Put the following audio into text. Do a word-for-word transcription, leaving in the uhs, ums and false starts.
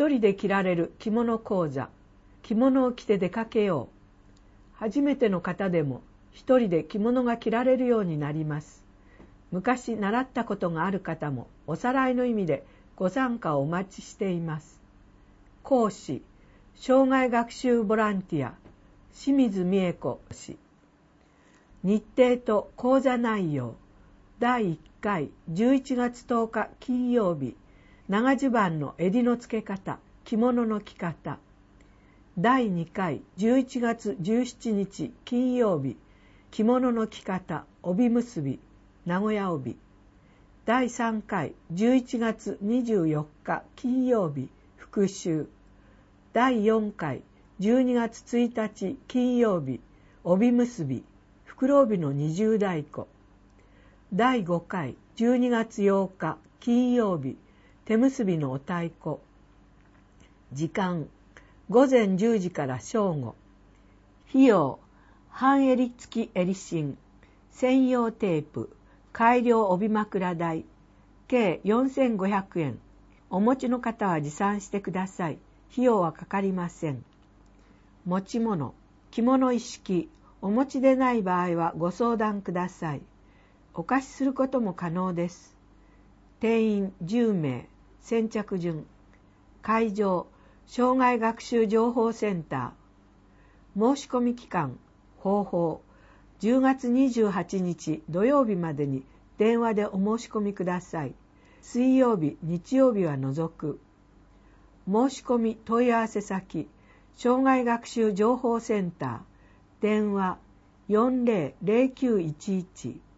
一人で着られる着物講座、着物を着て出かけよう。初めての方でも一人で着物が着られるようになります。昔習ったことがある方もおさらいの意味でご参加をお待ちしています。講師、障害学習ボランティア、清水美恵子氏。日程と講座内容。だいいっかいじゅういちがつとおか金曜日、長襦袢の襟の付け方、着物の着方。だいにかいじゅういちがつじゅうしちにち金曜日、着物の着方、帯結び、名古屋帯。だいさんかいじゅういちがつにじゅうよっか金曜日、復習。だいよんかいじゅうにがつついたち金曜日、帯結び、袋帯の二重太鼓。だいごかいじゅうにがつようか金曜日、手結びのお太鼓。時間、ごぜんじゅうじから正午。費用、半襟付き襟芯、専用テープ、改良帯枕代、計よんせんごひゃくえん。お持ちの方は持参してください。費用はかかりません。持ち物、着物一式、お持ちでない場合はご相談ください。お貸しすることも可能です。定員じゅうめい、先着順。会場、障害学習情報センター。申し込み期間、方法、じゅうがつにじゅうはちにち土曜日までに電話でお申し込みください。水曜日、日曜日は除く。申し込み問い合わせ先、障害学習情報センター。電話よんぜろぜろきゅういちいち